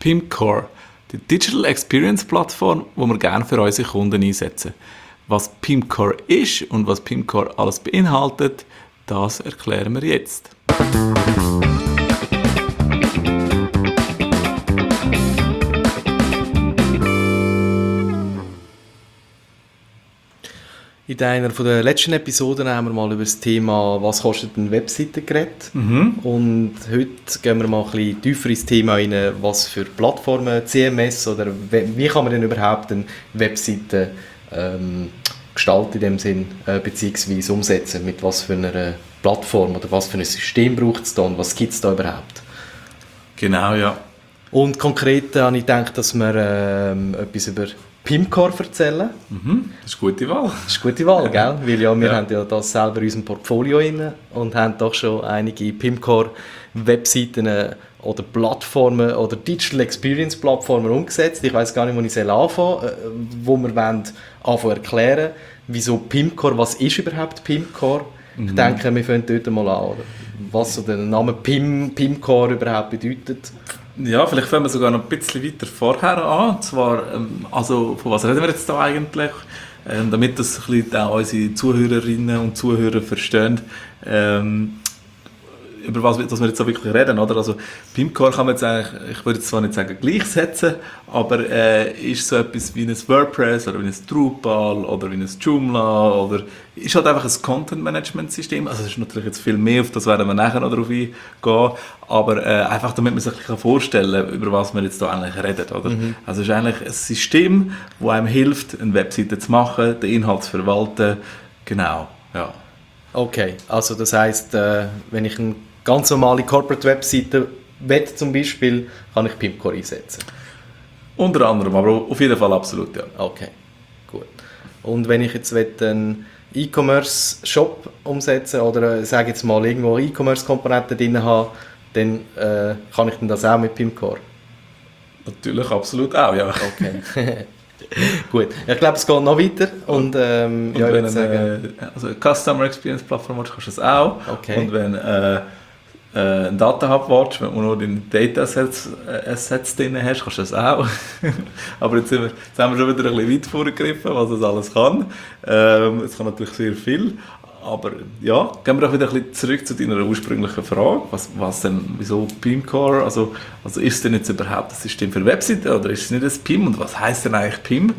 PIMcore, die Digital Experience Plattform, die wir gerne für unsere Kunden einsetzen. Was PIMcore ist und was PIMcore alles beinhaltet, das erklären wir jetzt. In einer der letzten Episoden haben wir mal über das Thema «Was kostet eine Webseite?» geredet. Und heute gehen wir mal ein bisschen tiefer ins Thema rein, was für Plattformen, CMS oder wie kann man denn überhaupt eine Webseite gestalten in dem Sinn, beziehungsweise umsetzen, mit was für einer Plattform oder was für ein System braucht es da und was gibt es da überhaupt? Genau, ja. Und konkret habe ich gedacht, dass wir etwas über PIMcore erzählen. Das ist eine gute Wahl. Das ist eine gute Wahl, gell? Weil ja, wir haben ja das selber in unserem Portfolio drin und haben doch schon einige PIMcore-Webseiten oder Plattformen oder Digital Experience Plattformen umgesetzt. Ich weiss gar nicht, wo ich anfangen wo wir anfangen erklären, wieso PIMcore, was ist überhaupt PIMcore? Ich denke, wir fangen dort mal an, oder? Was so der Name PIMcore überhaupt bedeutet. Ja, vielleicht fangen wir sogar noch ein bisschen weiter vorher an. Und zwar, also von was reden wir jetzt da eigentlich? Damit das ein bisschen auch unsere Zuhörerinnen und Zuhörer verstehen, über was wir jetzt so wirklich reden, oder? Also PIMcore kann man jetzt eigentlich, ich würde jetzt zwar nicht sagen gleichsetzen, aber ist so etwas wie ein WordPress oder wie ein Drupal oder wie ein Joomla oder ist halt einfach ein Content-Management-System. Also es ist natürlich jetzt viel mehr, auf das werden wir nachher noch darauf eingehen, aber einfach damit man sich ein bisschen vorstellen kann, über was wir jetzt da eigentlich reden, oder? Also es ist eigentlich ein System, das einem hilft, eine Webseite zu machen, den Inhalt zu verwalten, genau, ja. Okay, also das heisst, wenn ich eine ganz normale Corporate-Webseite will zum Beispiel, kann ich PIMcore einsetzen? Unter anderem, aber auf jeden Fall absolut, ja. Okay, gut. Und wenn ich jetzt einen E-Commerce-Shop umsetzen oder sage jetzt mal irgendwo E-Commerce-Komponenten drin habe, dann kann ich das auch mit PIMcore? Natürlich, absolut auch, ja. Okay. Gut, ich glaube, es geht noch weiter. Und ja, ich würde sagen... Also eine Customer Experience Plattform kannst du das auch. Okay. Und wenn ein Data Hub willst, wenn du nur deine Data Assets drin hast, kannst du das auch. Aber jetzt haben wir schon wieder ein bisschen weit vorgegriffen, was das alles kann. Es kann natürlich sehr viel. Aber ja, gehen wir doch wieder ein bisschen zurück zu deiner ursprünglichen Frage. Was denn, wieso PIMcore? Also ist es denn jetzt überhaupt ein System für Webseiten oder ist es nicht ein PIM? Und was heisst denn eigentlich PIM?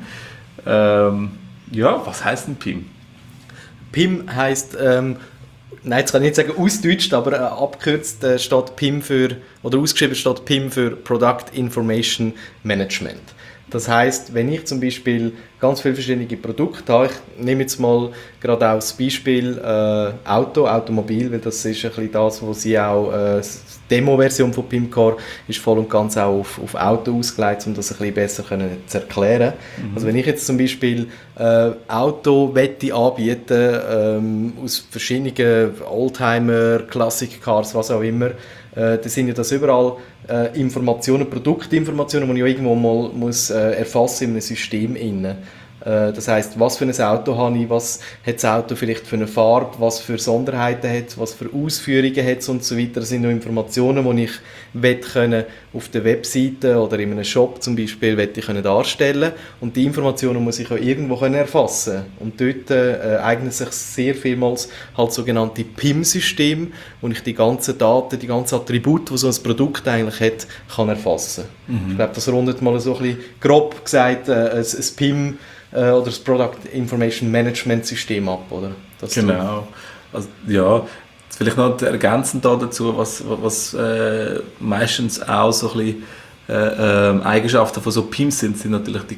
Ja, was heisst denn PIM? PIM heisst, nein, jetzt kann ich nicht sagen ausdeutscht, aber abgekürzt steht PIM für, oder ausgeschrieben steht PIM für Product Information Management. Das heisst, wenn ich zum Beispiel ganz viele verschiedene Produkte habe, ich nehme jetzt mal gerade auch das Beispiel Automobil, weil das ist ein bisschen das, wo sie auch, die Demo-Version von PIMcore ist voll und ganz auch auf Auto ausgelegt, um das ein bisschen besser zu erklären. Also wenn ich jetzt zum Beispiel Auto anbieten aus verschiedenen Oldtimer, Classic Cars, was auch immer, dann sind ja das überall Informationen, Produktinformationen, die ich irgendwo mal muss, erfassen in einem System inne. Das heisst, was für ein Auto habe ich, was hat das Auto vielleicht für eine Farbe, was für Sonderheiten hat, was für Ausführungen hat es und so weiter. Das sind noch Informationen, die ich können auf der Webseite oder in einem Shop zum Beispiel können darstellen. Und die Informationen muss ich auch irgendwo erfassen. Und dort eignen sich sehr vielmals halt sogenannte PIM-Systeme, wo ich die ganzen Daten, die ganzen Attribute, die so ein Produkt eigentlich hat, kann erfassen. Ich glaube, das rundet mal so ein bisschen grob gesagt ein PIM oder das Product Information Management System ab, oder? Das genau. Also, ja, vielleicht noch ergänzend dazu, was meistens auch so ein bisschen Eigenschaften von so PIMs sind natürlich die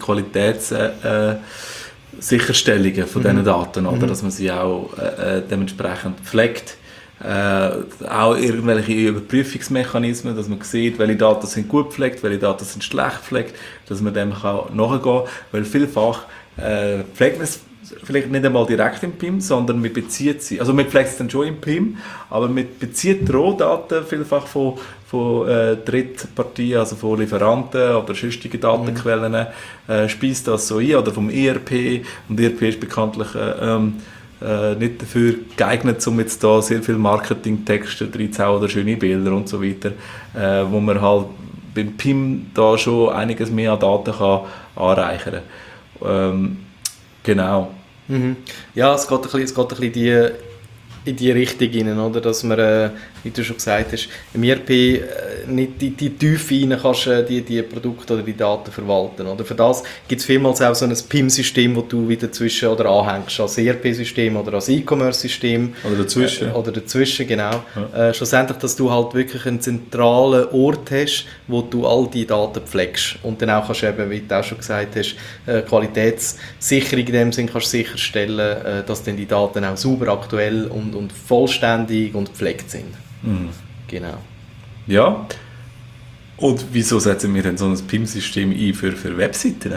Qualitätssicherstellungen von diesen Daten, oder? Dass man sie auch dementsprechend pflegt. Auch irgendwelche Überprüfungsmechanismen, dass man sieht, welche Daten sind gut gepflegt, welche Daten sind schlecht gepflegt, dass man dem nachgehen kann, weil vielfach pflegt man es vielleicht nicht einmal direkt im PIM, sondern man bezieht sie, also man pflegt es dann schon im PIM, aber man bezieht Rohdaten vielfach von Drittpartien, also von Lieferanten oder sonstigen Datenquellen, speist das so ein, oder vom ERP, und ERP ist bekanntlich nicht dafür geeignet, um jetzt da sehr viel Marketingtexte reinzuhauen oder schöne Bilder und so weiter, wo man halt beim PIM da schon einiges mehr an Daten kann anreichern kann. Genau. Ja, es geht ein bisschen in die Richtung rein, oder? Dass man, wie du schon gesagt hast, im ERP nicht in die Tiefe rein kannst, die Produkte oder die Daten verwalten. Oder? Für das gibt es vielmals auch so ein PIM-System, das du wieder zwischen oder anhängst, als ERP-System oder als E-Commerce-System. Oder dazwischen, genau. Ja. Schlussendlich, dass du halt wirklich einen zentralen Ort hast, wo du all die Daten pflegst. Und dann auch kannst du eben, wie du auch schon gesagt hast, Qualitätssicherung in dem Sinn kannst sicherstellen, dass dann die Daten auch sauber, aktuell und vollständig und gepflegt sind. Genau. Ja. Und wieso setzen wir denn so ein PIM-System ein für Webseiten?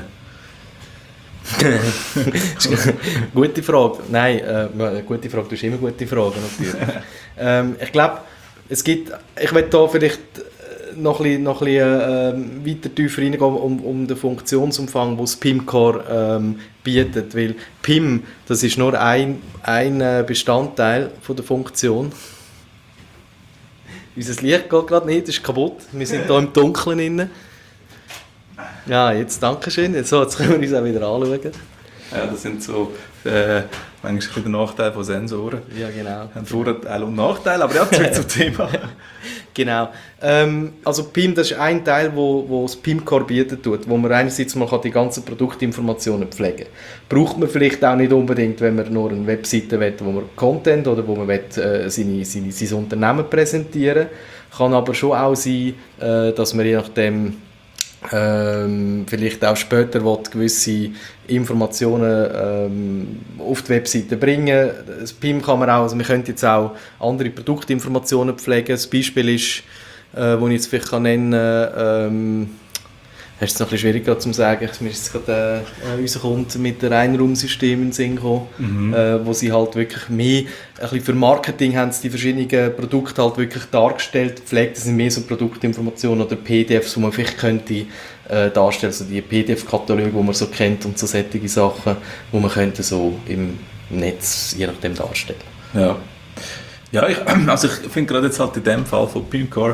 Gute Frage. Nein, gute Frage. Du hast immer gute Fragen, natürlich. Ich glaube, ich will da vielleicht noch ein bisschen weiter tiefer reingehen um den Funktionsumfang, den das PIM-Core bietet. Weil PIM, das ist nur ein Bestandteil von der Funktion. Unser Licht geht gerade nicht, ist kaputt. Wir sind hier im Dunkeln drin. Ja, jetzt danke schön. Jetzt können wir uns auch wieder anschauen. Ja, das sind so manchmal der Nachteil von Sensoren. Ja, genau. Haben Vorteile und Nachteile, aber ja, zurück zum Thema. Genau. Also PIM, das ist ein Teil, wo das PIM-Core bietet, wo man einerseits mal die ganzen Produktinformationen pflegen kann. Braucht man vielleicht auch nicht unbedingt, wenn man nur eine Webseite will, wo man Content oder wo man will, sein Unternehmen präsentieren. Kann aber schon auch sein, dass man je nachdem vielleicht auch später gewisse Informationen auf die Webseite bringen. Das PIM kann man auch, also wir können jetzt auch andere Produktinformationen pflegen. Das Beispiel ist, das ich jetzt vielleicht nennen kann, hast du es noch ein bisschen schwieriger zu sagen. Mir ist jetzt gerade unser Kunde mit dem Reinraumsystem in den Sinn gekommen, wo sie halt wirklich mehr, ein bisschen für Marketing haben sie die verschiedenen Produkte halt wirklich dargestellt, gepflegt. Das sind mehr so Produktinformationen oder PDFs, die man vielleicht könnte darstellen, also die PDF-Kataloge, die man so kennt und so solche Sachen, die man könnte so im Netz je nachdem darstellen. Ja, ja ich finde gerade jetzt halt in dem Fall von PIM-Core,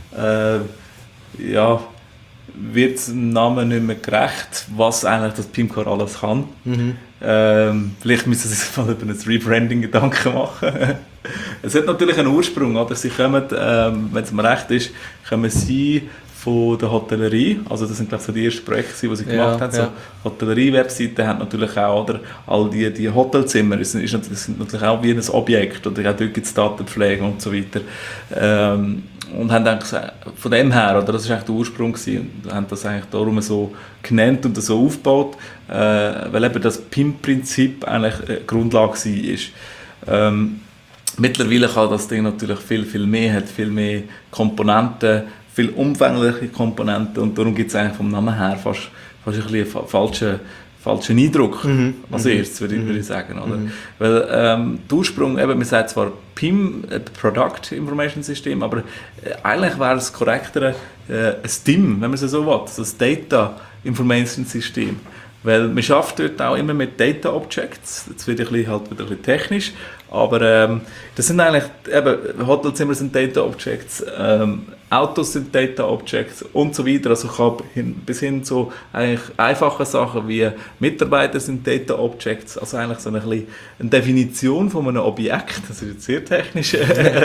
wird dem Namen nicht mehr gerecht, was eigentlich das PIM-Core alles kann. Vielleicht müssen sie sich mal über ein Rebranding Gedanken machen. Es hat natürlich einen Ursprung, oder? Sie kommen, wenn es mir recht ist, kommen sie von der Hotellerie, also das sind glaube ich so die ersten Projekte, die sie gemacht haben. So Hotellerie-Webseiten haben natürlich auch, oder all die Hotelzimmer sind natürlich auch wie ein Objekt, oder auch dort gibt es Datenpflege und so weiter. Und haben dann gesagt, von dem her, oder das war eigentlich der Ursprung gewesen, und haben das eigentlich darum so genannt und so aufgebaut, weil eben das PIM-Prinzip eigentlich Grundlage war. Mittlerweile kann das Ding natürlich viel mehr, hat viel mehr Komponenten, viel umfängliche Komponenten, und darum gibt es eigentlich vom Namen her fast ein bisschen falschen Eindruck als erstes, würde ich sagen. Oder? Weil der Ursprung, eben, man sagt zwar PIM, Product Information System, aber eigentlich wäre es korrekter ein STIM, wenn man es so will, das Data Information System. Weil man arbeitet dort auch immer mit Data Objects, jetzt wird halt wieder ein bisschen technisch, aber das sind eigentlich, eben, Hotelzimmer sind Data Objects, Autos sind Data Objects und so weiter, also bis hin zu eigentlich einfachen Sachen wie Mitarbeiter sind Data Objects, also eigentlich so eine Definition von einem Objekt, das ist jetzt sehr technisch,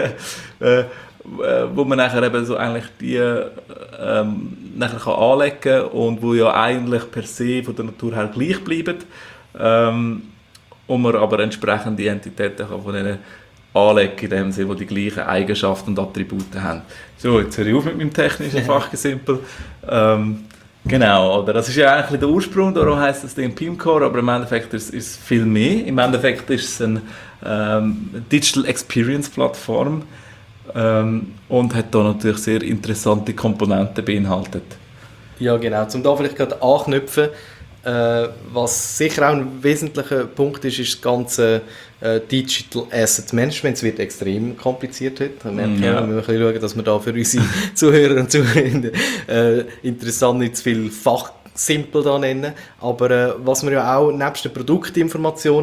wo man nachher eben so eigentlich die nachher kann anlegen kann und wo ja eigentlich per se von der Natur her gleich bleiben, und man aber entsprechende Entitäten kann von denen anlegen, in dem Sinne, die gleichen Eigenschaften und Attribute haben. So, jetzt höre ich auf mit meinem technischen Fachgesimpel. Genau, oder? Das ist ja eigentlich der Ursprung, darum heisst das Ding PIM-Core, aber im Endeffekt ist es viel mehr. Im Endeffekt ist es eine Digital Experience Plattform, und hat da natürlich sehr interessante Komponenten beinhaltet. Ja, genau. Um da vielleicht gerade anknüpfen, was sicher auch ein wesentlicher Punkt ist, ist das ganze Digital Asset Management. Es wird extrem kompliziert heute. Wir müssen ein bisschen schauen, dass wir da für unsere Zuhörer und Zuhörer interessant nicht zu viel simpel da nennen. Aber was wir ja auch nebst den Produktinformationen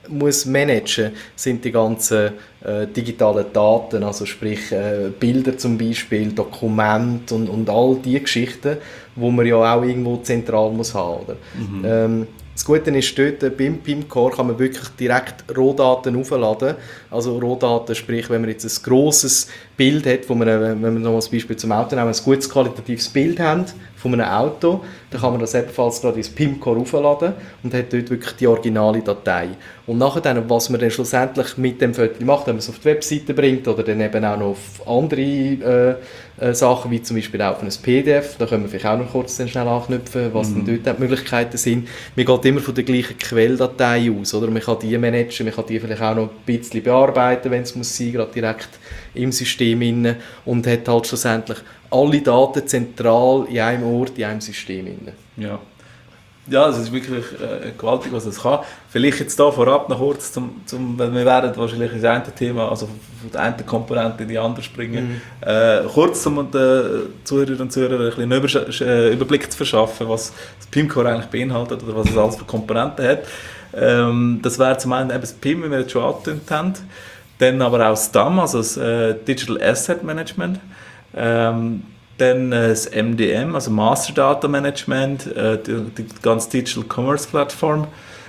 muss managen, sind die ganzen digitalen Daten, also sprich Bilder zum Beispiel, Dokumente und all die Geschichten, wo man ja auch irgendwo zentral muss haben, oder? Das Gute ist dort, beim PIM-Core kann man wirklich direkt Rohdaten aufladen. Also Rohdaten, sprich, wenn man jetzt ein grosses Bild hat, wenn wir noch als Beispiel zum Auto nehmen, ein gutes qualitatives Bild haben von einem Auto, dann kann man das ebenfalls gerade ins PIM-Core aufladen und hat dort wirklich die originale Datei. Und nachher dann, was man dann schlussendlich mit dem Foto macht, wenn man es auf die Webseite bringt oder dann eben auch noch auf andere Sachen, wie zum Beispiel auch auf ein PDF, da können wir vielleicht auch noch kurz dann schnell anknüpfen, was dann dort die Möglichkeiten sind. Man geht immer von der gleichen Quelldatei aus, oder? Man kann die managen, man kann die vielleicht auch noch ein bisschen bearbeiten, wenn es muss sein, gerade direkt im System inne und hat halt schlussendlich alle Daten zentral in einem Ort, in einem System inne. Ja. Ja, es ist wirklich gewaltig, was es kann. Vielleicht jetzt da vorab noch kurz, weil wir werden wahrscheinlich ins eine Thema, also von der einen Komponente in die andere springen. Kurz, um den Zuhörerinnen und Zuhörern ein bisschen einen Überblick zu verschaffen, was das PIM-Core eigentlich beinhaltet oder was es alles für Komponenten hat. Das wäre zum einen eben das PIM, wie wir jetzt schon angetönt haben. Dann aber auch das DAM, also das Digital Asset Management. Dann das MDM, also Master Data Management, die ganze Digital Commerce Plattform,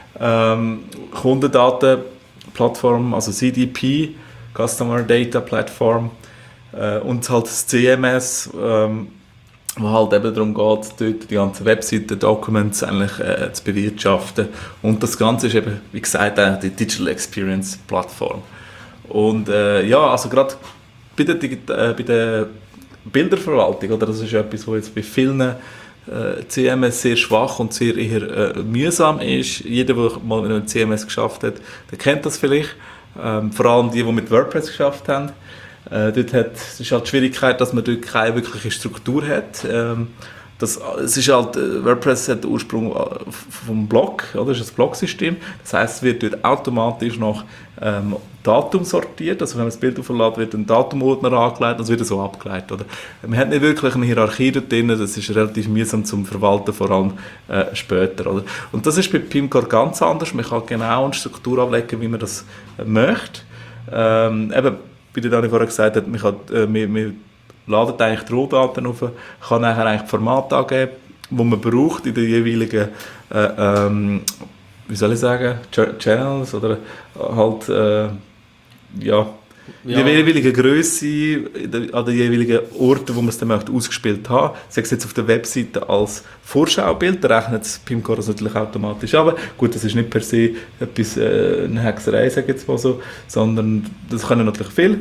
Kundendatenplattform, also CDP, Customer Data Platform und halt das CMS, wo halt eben darum geht, dort die ganzen Webseiten, Documents eigentlich zu bewirtschaften. Und das Ganze ist eben, wie gesagt, die Digital Experience Plattform. Und ja, also gerade bei der Bilderverwaltung, oder? Das ist etwas, was jetzt bei vielen CMS sehr schwach und sehr eher mühsam ist. Jeder, der mal mit einem CMS geschafft hat, der kennt das vielleicht. Vor allem die mit WordPress geschafft haben. Dort ist halt die Schwierigkeit, dass man dort keine wirkliche Struktur hat. Es ist halt, WordPress hat den Ursprung vom Blog, oder? Das ist ein Blogsystem. Das heisst, es wird dort automatisch nach Datum sortiert. Also wenn man das Bild aufladen, wird ein Datumordner angelegt, das wird so abgeleitet. Oder? Man hat nicht wirklich eine Hierarchie dort drin, das ist relativ mühsam zum Verwalten, vor allem später. Oder? Und das ist bei PIM-Core ganz anders. Man kann genau eine Struktur ablegen, wie man das möchte. Eben, wie der Dani vorher gesagt hat, man ladet eigentlich die Rohdaten auf, kann nachher eigentlich die Formate angeben, die man braucht in den jeweiligen wie soll ich sagen, Channels oder halt ja, in der jeweiligen Grösse, an den jeweiligen Orten, wo man es dann möchte, ausgespielt haben. Sei es jetzt auf der Webseite als Vorschaubild, da rechnet das PIM-Core natürlich automatisch ab. Gut, das ist nicht per se etwas, eine Hexerei, sage ich jetzt mal so, sondern das können natürlich viel.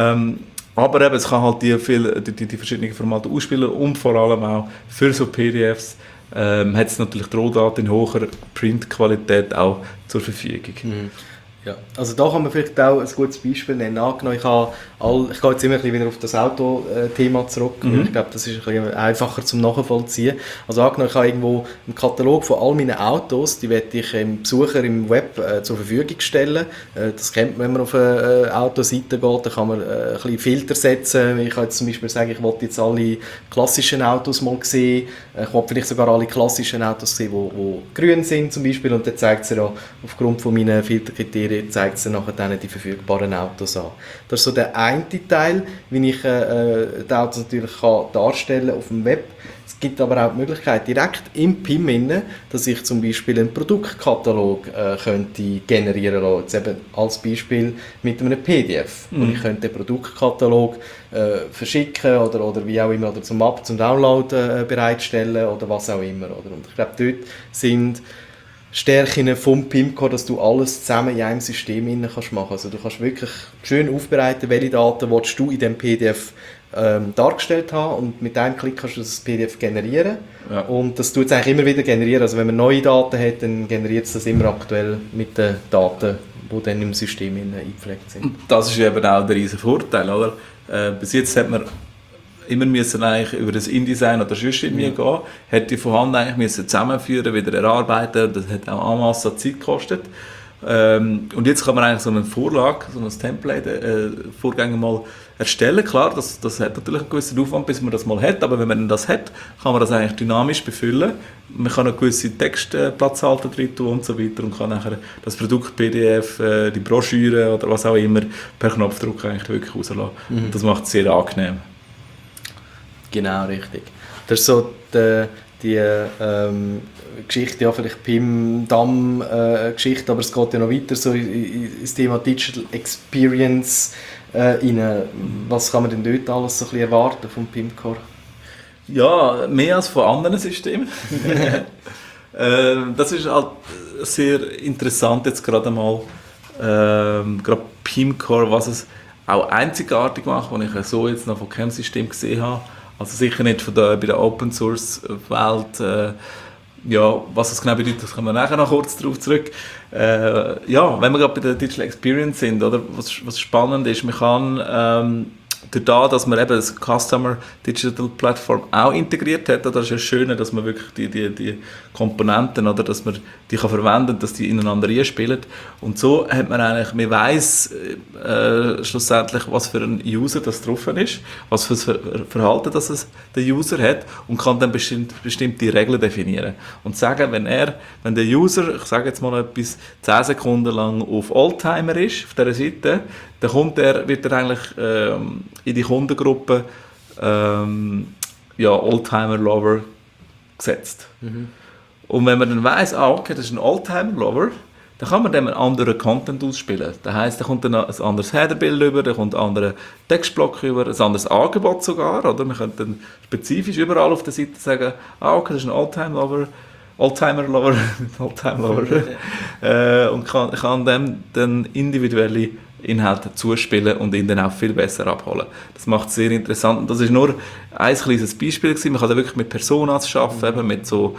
Aber eben, es kann halt die verschiedenen Formate ausspielen und vor allem auch für so PDFs hat es natürlich die Rohdaten in hoher Printqualität auch zur Verfügung. Ja, also da kann man vielleicht auch ein gutes Beispiel nennen. Angenommen, ich gehe jetzt immer ein bisschen wieder auf das Auto-Thema zurück. Ich glaube, das ist ein bisschen einfacher zum Nachvollziehen. Also angenommen, ich habe irgendwo einen Katalog von all meinen Autos, die werde ich dem Besucher im Web zur Verfügung stellen. Das kennt man, wenn man auf eine Autoseite geht, da kann man ein bisschen Filter setzen. Ich kann jetzt zum Beispiel sagen, ich will jetzt alle klassischen Autos mal sehen. Ich will vielleicht sogar alle klassischen Autos sehen, die grün sind zum Beispiel. Und dann zeigt es ja aufgrund von meinen Filterkriterien zeigt es nachher dann die verfügbaren Autos an. Das ist so der eine Teil, wie ich die Autos natürlich darstellen kann auf dem Web. Es gibt aber auch die Möglichkeit, direkt im PIM, dass ich zum Beispiel einen Produktkatalog könnte generieren lassen. Jetzt eben als Beispiel mit einem PDF. Und ich könnte den Produktkatalog verschicken oder wie auch immer, oder zum Download bereitstellen oder was auch immer. Oder? Und ich glaube, dort sind Stärken vom PIM-Core, dass du alles zusammen in einem System kannst machen. Also du kannst wirklich schön aufbereiten, welche Daten willst du in dem PDF dargestellt haben, und mit einem Klick kannst du das PDF generieren. Ja. Und das tut es eigentlich immer wieder generieren. Also wenn man neue Daten hat, dann generiert es das immer aktuell mit den Daten, die dann im System eingepflegt sind. Und das ist eben auch der riesen Vorteil, oder? Bis jetzt hat man immer müssen eigentlich über das InDesign oder sonst irgendwie gehen, hätte die vorhanden eigentlich müssen zusammenführen, wieder erarbeiten, das hat auch en masse Zeit gekostet. Und jetzt kann man eigentlich so eine Vorlage, so ein Template, Vorgänger mal erstellen. Klar, das hat natürlich einen gewissen Aufwand, bis man das mal hat, aber wenn man das hat, kann man das eigentlich dynamisch befüllen. Man kann eine gewisse Textplatzhalter drin tun und so weiter und kann nachher das Produkt PDF, die Broschüre oder was auch immer per Knopfdruck eigentlich wirklich rauslassen. Und das macht es sehr angenehm. Genau, richtig. Das ist so die Geschichte, ja, vielleicht PIM-DAM-Geschichte, aber es geht ja noch weiter so ins Thema Digital Experience rein. Was kann man denn dort alles so ein bisschen erwarten vom PIM-Core? Ja, mehr als von anderen Systemen. Das ist halt sehr interessant jetzt gerade mal, gerade PIM-Core, was es auch einzigartig macht, was ich so jetzt noch von keinem System gesehen habe. Also sicher nicht bei der Open-Source-Welt. Ja, was das genau bedeutet, das kommen wir nachher noch kurz darauf zurück. Ja, wenn wir gerade bei der Digital Experience sind, oder, was spannend ist, man kann dadurch, dass man eben das Customer Digital Platform auch integriert hat, oder, das ist ja schön, dass man wirklich die Komponenten, oder, dass man die kann verwenden, dass die ineinander einspielen. Und so hat man eigentlich, man weiss schlussendlich, was für ein User das drauf ist, was für ein Verhalten das es der User hat und kann dann bestimmte Regeln definieren. Und sagen, wenn der User, ich sage jetzt mal etwas, 10 Sekunden lang auf Oldtimer ist, auf dieser Seite, dann wird er eigentlich in die Kundengruppe Oldtimer-Lover gesetzt. Mhm. Und wenn man dann weiss, okay, das ist ein Oldtimer-Lover, dann kann man dem einen anderen Content ausspielen. Das heisst, da kommt dann ein anderes Headerbild über, da kommt ein anderer Textblock über, ein anderes Angebot sogar. Oder? Man könnte dann spezifisch überall auf der Seite sagen, okay, das ist ein Oldtimer-Lover, und kann dem dann individuelle Inhalte zuspielen und ihn dann auch viel besser abholen. Das macht es sehr interessant. Und das ist nur ein kleines Beispiel gewesen. Man kann da wirklich mit Personas arbeiten, eben mit so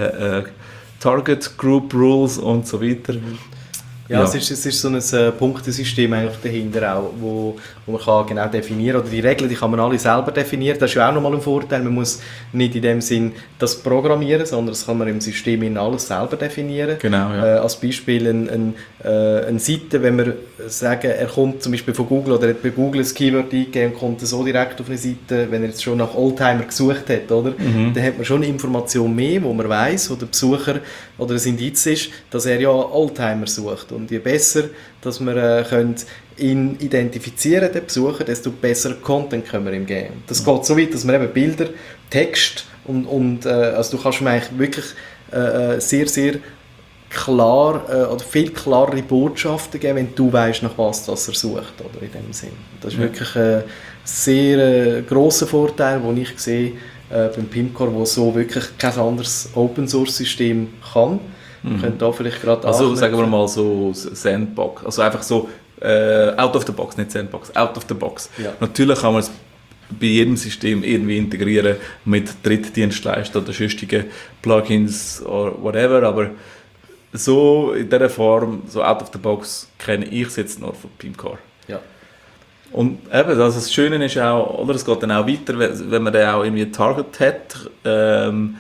Target Group Rules und so weiter. Ja, es ist so ein Punktesystem eigentlich dahinter auch, wo man kann genau definieren kann. Oder die Regeln, die kann man alle selber definieren. Das ist ja auch nochmal ein Vorteil. Man muss nicht in dem Sinn das programmieren, sondern das kann man im System alles selber definieren. Genau, ja. Als Beispiel eine Seite, wenn wir sagen, er kommt zum Beispiel von Google oder hat bei Google ein Keyword eingegeben und kommt so direkt auf eine Seite, wenn er jetzt schon nach Oldtimer gesucht hat, oder? Dann hat man schon eine Information mehr, wo man weiss, wo der Besucher oder ein Indiz ist, dass er ja Oldtimer sucht. Und je besser, dass wir ihn identifizieren, den Besucher, desto besser Content können wir ihm geben. Das geht so weit, dass wir eben Bilder, Text und also du kannst ihm eigentlich wirklich sehr, sehr klar oder viel klarere Botschaften geben, wenn du weißt, nach was das er sucht, oder in dem Sinn. Das ist wirklich ein sehr grosser Vorteil, den ich sehe beim PIM-Core, wo so wirklich kein anderes Open-Source-System kann. Wir können da vielleicht gerade also sagen wir mal so Sandbox, also einfach so out of the box, nicht Sandbox, out of the box. Ja. Natürlich kann man es bei jedem System irgendwie integrieren mit Drittdienstleistern oder sonstigen Plugins oder whatever, aber so in dieser Form, so out of the box, kenne ich es jetzt nur von PIM-Core. Ja. Und eben, das Schöne ist auch, oder es geht dann auch weiter, wenn man dann auch irgendwie ein Target hat, dann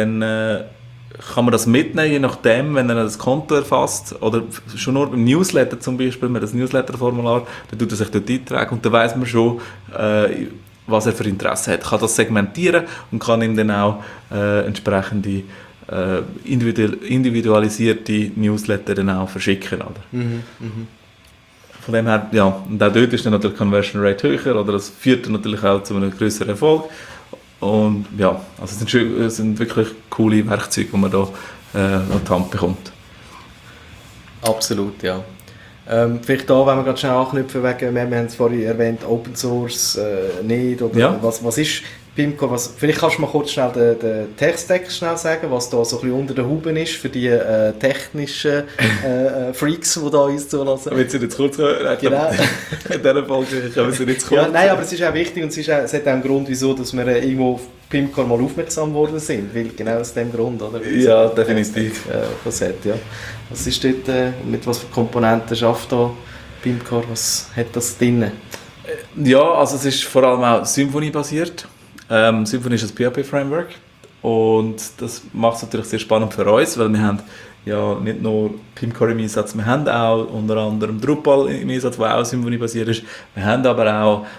kann man das mitnehmen, je nachdem, wenn er das Konto erfasst, oder schon nur beim Newsletter zum Beispiel, wenn das Newsletter-Formular, dann tut er sich dort eintragen und dann weiss man schon, was er für Interesse hat. Kann das segmentieren und kann ihm dann auch entsprechende individualisierte Newsletter dann auch verschicken. Oder? Von dem her, ja, und auch dort ist dann natürlich die Conversion Rate höher, oder das führt dann natürlich auch zu einem grösseren Erfolg. Und ja, also es sind wirklich coole Werkzeuge, die man da an die Hand bekommt. Absolut, ja. Vielleicht da, wenn wir gerade schnell anknüpfen, wegen, wir haben es vorhin erwähnt, Open Source nicht, oder ja. Was ist PIM-Core? Vielleicht kannst du mal kurz schnell den Tech-Stack schnell sagen, was da so ein bisschen unter den Huben ist für die technischen Freaks, die da uns zulassen. Wenn Sie jetzt kurz hören, genau. In dieser Folge können wir Sie nicht kurz. Ja, nein, aber es ist auch wichtig und es hat auch einen Grund, wieso dass wir irgendwo auf PIM-Core mal aufmerksam geworden sind, weil genau aus dem Grund, oder? Ja, definitiv. Was hat, ja. Was ist dort, mit was für Komponenten schafft da PIM-Core, was hat das drin? Ja, also es ist vor allem auch Symfony-basiert. Symfony ist ein PHP-Framework und das macht es natürlich sehr spannend für uns, weil wir haben ja nicht nur PIM-Core im Einsatz, wir haben auch unter anderem Drupal im Einsatz, der auch Symfony-basiert ist. Wir haben aber auch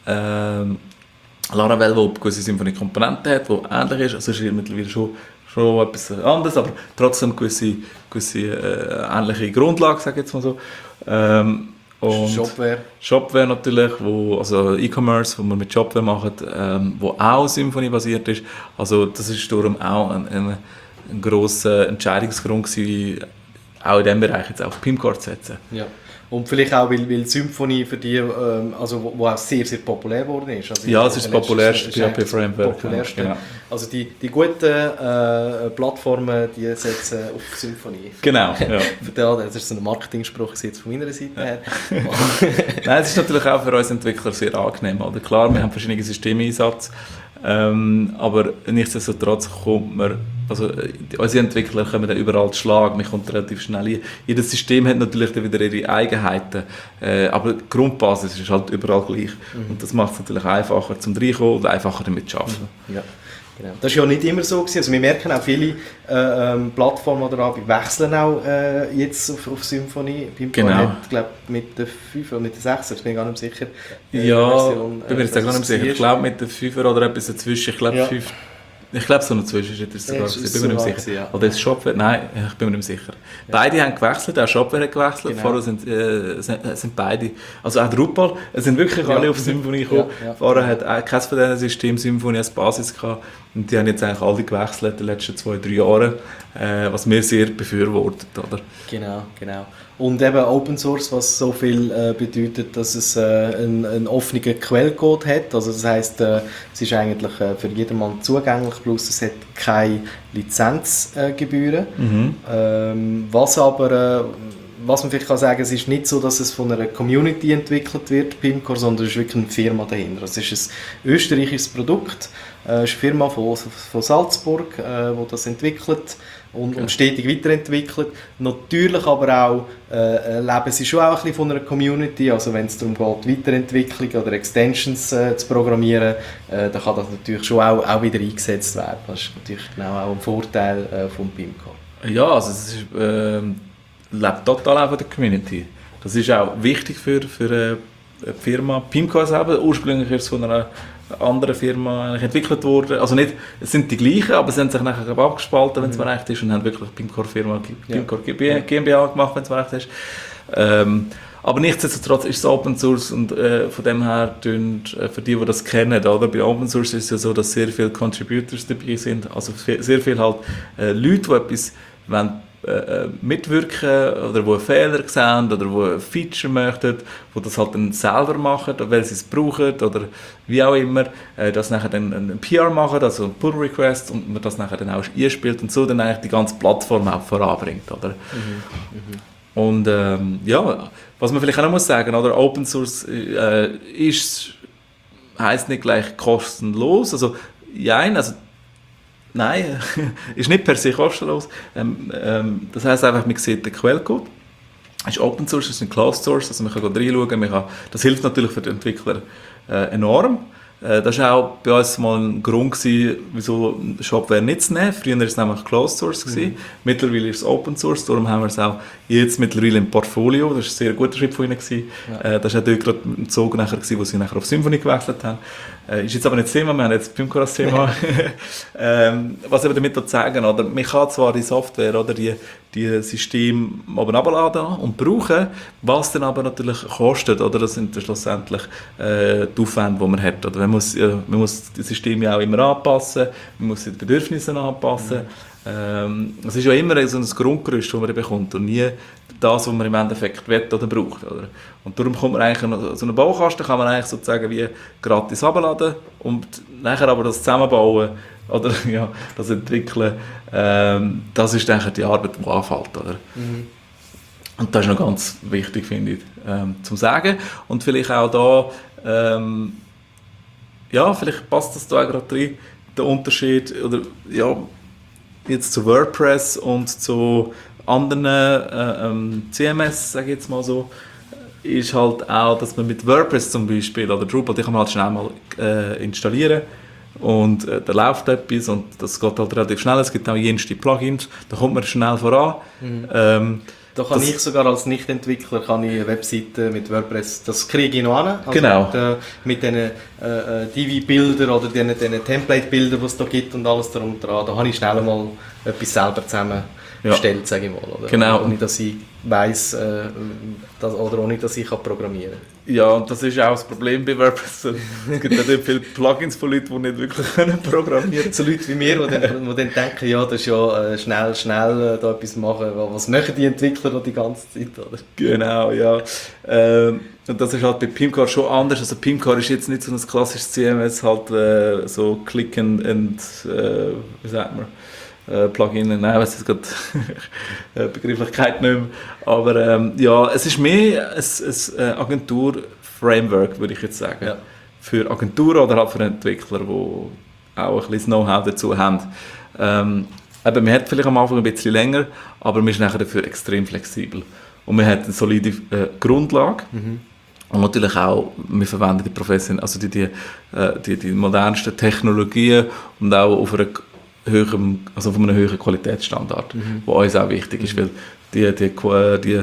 Laravel, wo gewisse Symfony-Komponenten hat, die ähnlich ist. Also es ist mittlerweile schon etwas anderes, aber trotzdem gewisse ähnliche Grundlagen, sage ich jetzt mal so. Und Shopware natürlich, also E-Commerce, wo wir mit Shopware machen, wo auch Symfony basiert ist. Also das ist darum auch ein grosser Entscheidungsgrund gewesen, auch in diesem Bereich jetzt auf Pimcore zu setzen. Ja. Und vielleicht auch, weil Symfony für die, also wo auch sehr, sehr populär geworden ist. Also ja, es ist das populärste PHP-Framework. Genau. Also die guten Plattformen, die setzen auf Symfony. Genau, ja. Das ist so ein Marketingspruch jetzt von meiner Seite her. Nein, es ist natürlich auch für uns Entwickler sehr angenehm. Oder? Klar, wir haben verschiedene Systeme im Einsatz, aber nichtsdestotrotz kommt man, also unsere Entwickler kommen dann überall zu Schlag, man kommt relativ schnell hin. Jedes System hat natürlich dann wieder ihre Eigenheiten, aber die Grundbasis ist halt überall gleich. Und das macht es natürlich einfacher zum Reinkommen und einfacher damit zu arbeiten. Ja. Genau. Das war ja nicht immer so gewesen. Also wir merken auch, viele Plattformen oder Anbieter wechseln auch jetzt auf Symfony. Genau. Ich glaube mit der 5 oder mit der 6, ich bin gar nicht sicher. Ja, bin mir jetzt gar nicht sicher. Ich glaube mit der 5 oder etwas dazwischen. Ich glaube 5. Ich glaube, so noch Zwischenschritt ist sogar. Ich bin mir nicht sicher. Ja. Oder ist Shopware? Nein, ich bin mir nicht sicher. Ja. Beide haben gewechselt, auch Shopware hat gewechselt. Genau. Vorher sind beide. Also auch Drupal, es sind wirklich alle auf Symfony gekommen. Ja. Vorher hat auch keines von diesen Systemen Symfony als Basis gehabt. Und die haben jetzt eigentlich alle gewechselt in den letzten 2-3 Jahren, was wir sehr befürwortet. Oder? Genau. Und eben Open Source, was so viel bedeutet, dass es einen offenen Quellcode hat. Also das heisst, es ist eigentlich für jedermann zugänglich, plus es hat keine Lizenzgebühren. Was man vielleicht kann sagen, es ist nicht so, dass es von einer Community entwickelt wird, Pimcore, sondern es ist wirklich eine Firma dahinter. Es ist ein österreichisches Produkt, es ist eine Firma von Salzburg, die das entwickelt und stetig weiterentwickelt. Natürlich aber auch leben sie schon auch ein bisschen von einer Community, also wenn es darum geht, Weiterentwicklung oder Extensions zu programmieren, dann kann das natürlich schon auch wieder eingesetzt werden. Das ist natürlich genau auch ein Vorteil von Pimcore. Ja, also es ist, lebt total auch von der Community. Das ist auch wichtig für die Firma. Pimcore selber, ursprünglich ist es von einer anderen Firma entwickelt worden. Also nicht, es sind die gleichen, aber sie haben sich nachher abgespalten, wenn es mir recht ist, und haben wirklich Pimcore GmbH gemacht, wenn es mir recht ist. Aber nichtsdestotrotz ist es Open Source und von dem her, für die das kennen, oder? Bei Open Source ist es ja so, dass sehr viele Contributors dabei sind, also sehr viele halt Leute, die etwas mitwirken oder die einen Fehler sehen oder die ein Feature möchten, die das halt dann selber machen, weil sie es brauchen oder wie auch immer, das nachher dann ein PR machen, also ein Pull Request, und man das nachher dann auch einspielt und so dann eigentlich die ganze Plattform auch voranbringt, oder? Und ja, was man vielleicht auch noch muss sagen, oder, Open Source heisst nicht gleich kostenlos, also nein, ist nicht per se kostenlos. Das heisst einfach, man sieht den Quellcode. Es ist Open Source, es ist ein Closed Source, also man kann reinschauen. Das hilft natürlich für die Entwickler enorm. Das war auch bei uns mal ein Grund gewesen, wieso Shopware nicht zu nehmen. Früher war es nämlich Closed Source gewesen. Mittlerweile ist es Open Source, darum haben wir es auch jetzt mittlerweile im Portfolio. Das war ein sehr guter Schritt von ihnen gewesen. Das war auch dort gerade ein Zug nachher gewesen, wo sie nachher auf Symfony gewechselt haben. Ist jetzt aber nicht das Thema, wir haben jetzt Pimcore als Thema. Was ich damit sagen, oder? Man kann zwar die Software oder die Systeme oben abladen und brauchen, was dann aber natürlich kostet, oder? Das sind dann schlussendlich die Aufwände, die man hat. Oder? Man muss das System ja auch immer anpassen, man muss die Bedürfnisse anpassen. Es ist ja immer so ein Grundgerüst, das man bekommt und nie das, was man im Endeffekt will oder braucht. Oder? Und darum kommt man eigentlich so einen Baukasten kann man eigentlich sozusagen wie gratis abladen und nachher aber das zusammenbauen oder ja, das entwickeln, das ist eigentlich die Arbeit, die anfällt. Oder? Und das ist noch ganz wichtig, finde ich, zum Sagen. Und vielleicht auch da, ja, vielleicht passt das da auch gerade rein, der Unterschied, oder ja, jetzt zu WordPress und zu anderen CMS, sage ich jetzt mal so, ist halt auch, dass man mit WordPress zum Beispiel oder Drupal, die kann man halt schnell mal installieren und da läuft etwas und das geht halt relativ schnell. Es gibt auch jenste Plugins, da kommt man schnell voran. Da kann ich sogar als Nicht-Entwickler kann ich eine Webseite mit WordPress, das kriege ich noch an. Also Genau. mit diesen Divi-Bildern oder diesen Template-Bildern, die es da gibt und alles darum und dran, da habe ich schnell mal etwas selber zusammengestellt, sage ich mal. Oder? Genau. Ohne dass ich weiss, oder ohne dass ich programmieren kann. Ja, und das ist auch das Problem bei WordPress. Es gibt ja nicht viele Plugins von Leuten, die nicht wirklich programmieren können. So Leute wie mir, die dann denken, ja, das ist ja schnell da etwas machen. Was machen die Entwickler da die ganze Zeit? Oder? Genau, ja. Und das ist halt bei Pimcore schon anders. Also Pimcore ist jetzt nicht so ein klassisches CMS, halt so Click and wie sagt man, Plugin, nein, ich weiss jetzt gerade Begrifflichkeit nicht mehr. Aber ja, es ist mehr ein Agentur-Framework, würde ich jetzt sagen. Ja. Für Agenturen oder halt für Entwickler, die auch ein bisschen Know-how dazu haben. Eben, man hat vielleicht am Anfang ein bisschen länger, aber man ist nachher dafür extrem flexibel. Und man hat eine solide Grundlage. Und natürlich auch, wir verwenden die Profession, also die modernsten Technologien und auch auf einer auf einem höheren Qualitätsstandard, was uns auch wichtig ist, weil die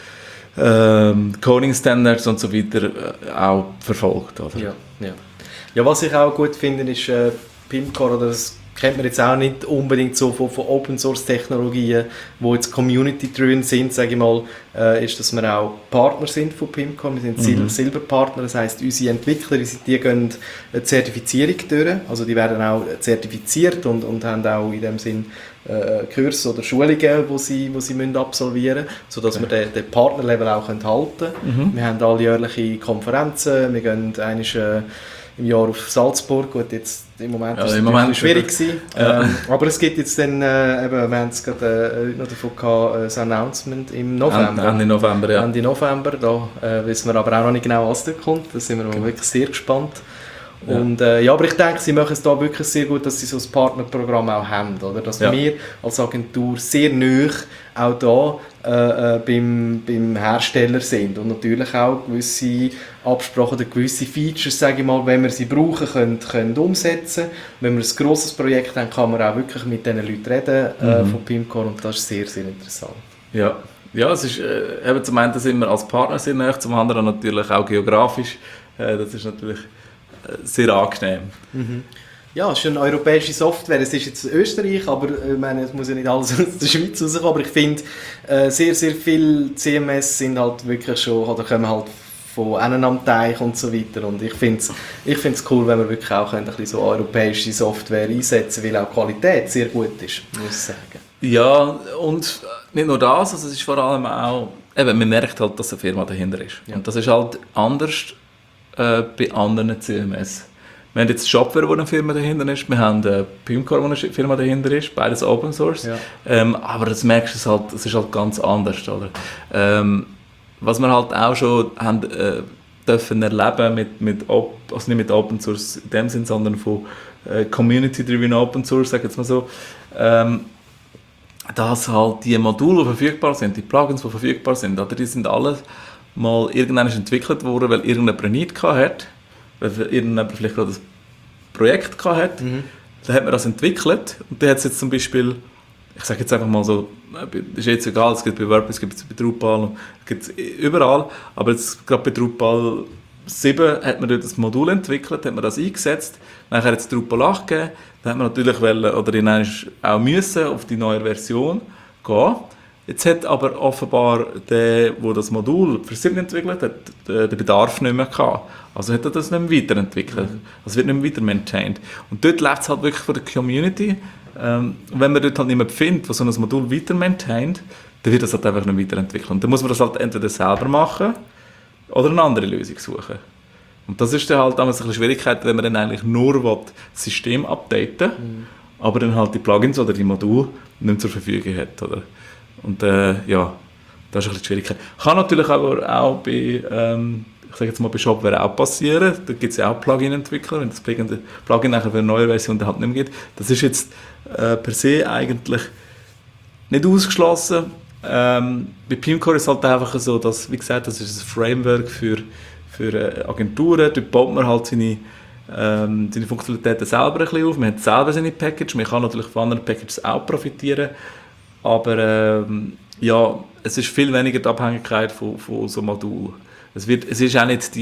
Coding Standards und so weiter auch verfolgt. Oder? Ja, was ich auch gut finde, ist Pimcore, oder das kennt man jetzt auch nicht unbedingt so von Open Source Technologien, wo jetzt Community drin sind, sage ich mal, ist, dass wir auch Partner sind von Pimcore. Wir sind Silberpartner, das heisst, unsere Entwickler, die gehen eine Zertifizierung durch, also die werden auch zertifiziert und haben auch in dem Sinn Kurse oder Schulungen, die sie müssen absolvieren müssen, sodass wir den Partnerlevel auch halten können. Wir haben alljährliche Konferenzen, wir gehen einmal im Jahr auf Salzburg. Gut, jetzt im Moment ist es schwierig gewesen. Aber es gibt jetzt dann, eben, wir haben es gerade noch davon gehabt, das Announcement im November. Ende November, ja. Ende November, da wissen wir aber auch noch nicht genau, was da kommt. Da sind wir wirklich sehr gespannt. Ja. Und, ja, aber ich denke, sie machen es da wirklich sehr gut, dass sie so ein Partnerprogramm auch haben, oder? Dass wir als Agentur sehr nahe auch da beim Hersteller sind und natürlich auch gewisse Absprachen oder gewisse Features, sage ich mal, wenn wir sie brauchen, können umsetzen. Wenn wir ein grosses Projekt haben, kann man auch wirklich mit diesen Leuten reden von Pimcore und das ist sehr, sehr interessant. Ja, es ist eben zum einen sind wir als Partner sehr nahe, zum anderen natürlich auch geografisch. Das ist natürlich sehr angenehm. Ja, es ist eine europäische Software. Es ist jetzt Österreich, aber ich meine, es muss ja nicht alles aus der Schweiz rauskommen. Aber ich finde, sehr, sehr viele CMS sind halt wirklich schon, oder kommen halt von einem am Teich und so weiter. Und ich finde es cool, wenn wir wirklich auch ein bisschen so europäische Software einsetzen können, weil auch die Qualität sehr gut ist, muss ich sagen. Ja, und nicht nur das, also es ist vor allem auch, eben, man merkt halt, dass eine Firma dahinter ist. Ja. Und das ist halt anders bei anderen CMS. Wir haben jetzt Shopware, wo eine Firma dahinter ist, wir haben Pimcore, wo eine Firma dahinter ist, beides Open Source. Ja. Aber das merkst du halt, es ist halt ganz anders. Oder? Was wir halt auch schon haben, dürfen erleben also nicht mit Open Source in dem Sinn, sondern von Community-driven Open Source, sage ich jetzt mal so, dass halt die Module, die verfügbar sind, die Plugins, die verfügbar sind, oder, die sind alle mal irgendwann entwickelt worden, weil irgendjemand eine Need hat, weil irgendjemand vielleicht gerade ein Projekt hatte. Dann hat man das entwickelt und dann hat es jetzt zum Beispiel, ich sage jetzt einfach mal so, ist jetzt egal, es gibt bei WordPress, es gibt bei Drupal, es gibt überall, aber jetzt gerade bei Drupal 7 hat man dort das Modul entwickelt, hat man das eingesetzt, nachher hat es Drupal 8 gegeben, dann hat man natürlich auch müssen auf die neue Version gehen. Jetzt hat aber offenbar der das Modul für 7 entwickelt hat, den Bedarf nicht mehr gehabt. Also hat er das nicht mehr weiterentwickelt. Das wird nicht mehr weiter maintained. Und dort läuft es halt wirklich von der Community. Und wenn man dort halt niemanden findet, der so ein Modul weiter maintaint, dann wird das halt einfach nicht weiterentwickelt. Und dann muss man das halt entweder selber machen oder eine andere Lösung suchen. Und das ist dann halt damals ein bisschen Schwierigkeit, wenn man dann eigentlich nur das System updaten will, aber dann halt die Plugins oder die Module nicht mehr zur Verfügung hat. Oder? Und ja, das ist ein bisschen die Schwierigkeit. Kann natürlich aber auch bei, ich sage jetzt mal, bei Shopware auch passieren. Da gibt es ja auch Plugin-Entwickler, wenn das Plugin nachher für eine neue Version halt nicht mehr gibt. Das ist jetzt per se eigentlich nicht ausgeschlossen. Bei Pimcore ist es halt einfach so, dass, wie gesagt, das ist ein Framework für Agenturen. Dort baut man halt seine Funktionalitäten selber ein bisschen auf. Man hat selber seine Package. Man kann natürlich von anderen Packages auch profitieren. Aber ja, es ist viel weniger die Abhängigkeit von so Modulen. Es ist auch nicht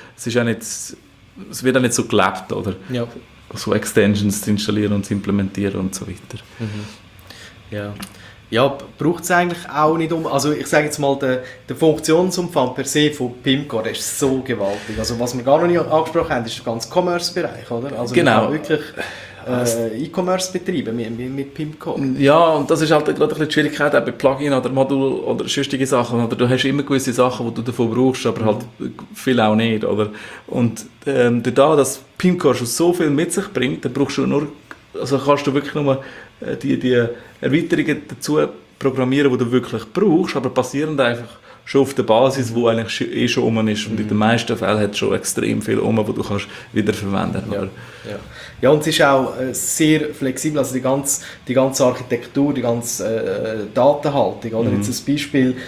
es wird auch nicht so gelebt, oder? Ja. So Extensions zu installieren und zu implementieren und so weiter. Ja. Ja, braucht es eigentlich auch nicht also ich sage jetzt mal, der Funktionsumfang per se von Pimcore, der ist so gewaltig. Also was wir gar noch nicht angesprochen haben, ist der ganze Commerce-Bereich, oder? Also Genau. wir haben wirklich E-Commerce betreiben mit Pimcore. Ja, und das ist halt gerade ein bisschen die Schwierigkeit auch bei Plugin oder Modul oder sonstige Sachen. Oder du hast immer gewisse Sachen, die du davon brauchst, aber halt viel auch nicht. Oder? Und dadurch, dass Pimcore schon so viel mit sich bringt, dann brauchst du nur, also kannst du wirklich nur die Erweiterungen dazu programmieren, die du wirklich brauchst, aber basierend einfach schon auf der Basis, die eigentlich schon rum ist. Und in den meisten Fällen hat es schon extrem viel rum, die du kannst wiederverwenden kannst. Ja, und es ist auch sehr flexibel, also die ganze Architektur, die ganze Datenhaltung. Oder? Jetzt ein Beispiel,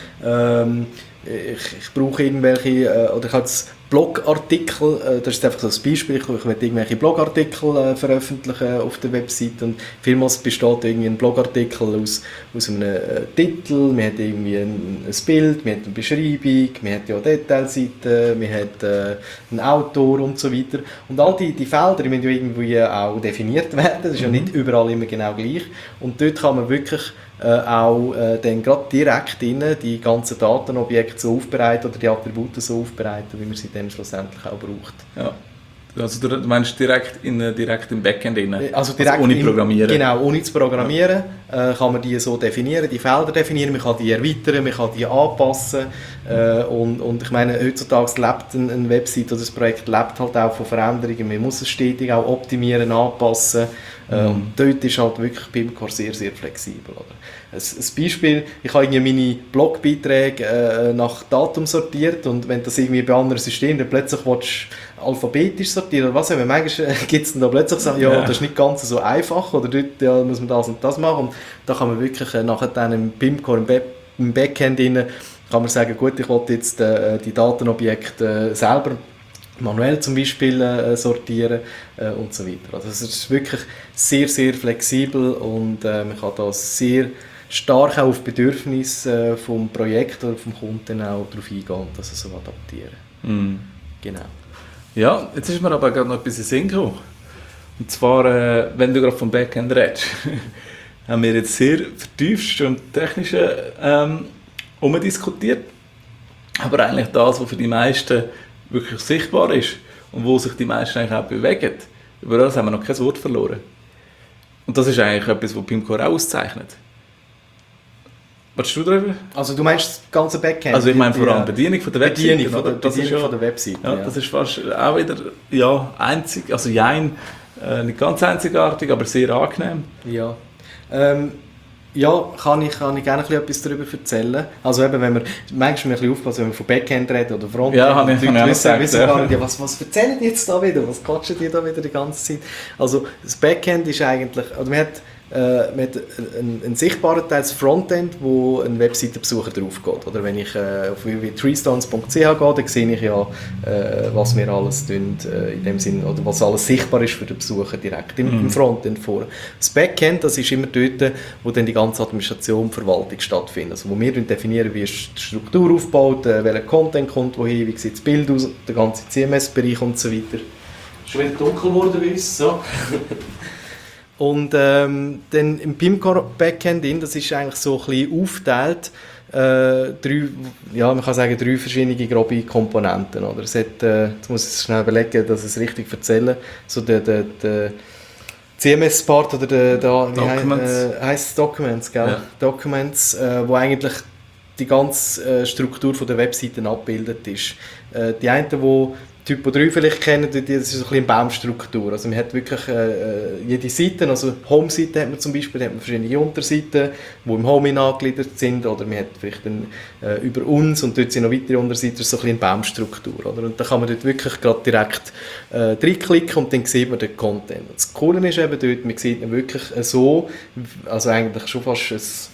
ich brauche irgendwelche, oder ich habe jetzt Blogartikel, das ist einfach so ein Beispiel, ich will irgendwelche Blogartikel veröffentlichen auf der Website und vielmals besteht irgendwie ein Blogartikel aus einem Titel, man hat irgendwie ein Bild, man hat eine Beschreibung, man hat ja Detailseiten, man hat einen Autor und so weiter. Und all die Felder, die müssen ja irgendwie auch definiert werden, das ist ja nicht überall immer genau gleich. Und dort kann man wirklich auch dann gerade direkt die ganzen Datenobjekte so aufbereiten oder die Attribute so aufbereiten, wie man sie dann schlussendlich auch braucht. Ja. Also du meinst direkt im Backend rein? Also direkt ohne Programmieren? Genau, ohne zu programmieren kann man die so definieren, die Felder definieren, man kann die erweitern, man kann die anpassen und ich meine, heutzutage lebt eine Website oder das Projekt lebt halt auch von Veränderungen, man muss es stetig auch optimieren, anpassen und dort ist halt wirklich Pimcore sehr, sehr flexibel. Oder? Ein Beispiel, ich habe irgendwie meine Blogbeiträge nach Datum sortiert und wenn das irgendwie bei anderen Systemen dann plötzlich alphabetisch sortieren oder was auch immer, manchmal gibt es dann da plötzlich sagen, ja, das ist nicht ganz so einfach oder dort muss man das und das machen und da kann man wirklich nachher dann im Pimcore, im Backend rein, kann man sagen, gut, ich will jetzt die Datenobjekte selber manuell zum Beispiel sortieren und so weiter. Also es ist wirklich sehr, sehr flexibel und man kann da sehr stark auch auf Bedürfnisse vom Projekt oder vom Kunden auch darauf eingehen und das so adaptieren. Genau. Ja, jetzt ist mir aber gerade noch etwas in den Sinn gekommen. Und zwar, wenn du gerade vom Backend redest, haben wir jetzt sehr vertieft und technisch umdiskutiert. Aber eigentlich das, was für die meisten wirklich sichtbar ist und wo sich die meisten eigentlich auch bewegen, über das haben wir noch kein Wort verloren. Und das ist eigentlich etwas, was Pimcore auch auszeichnet. Was du darüber? Also du meinst das ganze Backend? Also ich meine vor allem die Bedienung von der Webseite. Bedienung von der Webseite. Ja, das ist fast auch wieder einzig, also nicht ganz einzigartig, aber sehr angenehm. Ja. Ja, kann ich gerne etwas darüber erzählen. Also eben, wenn wir manchmal ein bisschen aufpassen, wenn wir von Backend reden oder Frontend, ja, habe ich wissen gar nicht, was erzählen die jetzt da wieder, was quatschen die da wieder die ganze Zeit. Also das Backend ist eigentlich, also man hat einen sichtbaren Teil, das Frontend, wo ein Webseitenbesucher drauf geht. Oder wenn ich auf www.treestones.ch gehe, dann sehe ich ja, was wir alles tun, in dem Sinn, oder was alles sichtbar ist für den Besucher direkt im Frontend vor. Das Backend, das ist immer dort, wo dann die ganze Administration und Verwaltung stattfindet. Also wo wir definieren, wie ist die Struktur aufgebaut, welcher Content kommt wohin, wie sieht das Bild aus, der ganze CMS-Bereich und so weiter. Schon wieder dunkel geworden bei uns, so. Und dann im Pimcore Backend, das ist eigentlich so ein bisschen aufgeteilt, man kann sagen, 3 verschiedene grobe Komponenten. Oder? Es hat, jetzt muss ich schnell überlegen, dass ich es richtig erzähle, so der CMS-Part oder wie heisst es? Documents, gell? Ja. Documents, wo eigentlich die ganze Struktur von der Webseiten abgebildet ist. Die einen, die Typo 3 vielleicht kennen, das ist so ein bisschen eine Baumstruktur. Also man hat wirklich jede Seite, also Home-Seite hat man zum Beispiel, da hat man verschiedene Unterseiten, die im Home angegliedert sind, oder man hat vielleicht über uns und dort sind noch weitere Unterseiten, das ist so ein bisschen eine Baumstruktur. Oder? Und da kann man dort wirklich gerade direkt reinklicken und dann sieht man den Content. Und das Coole ist eben dort, man sieht ihn wirklich so, also eigentlich schon fast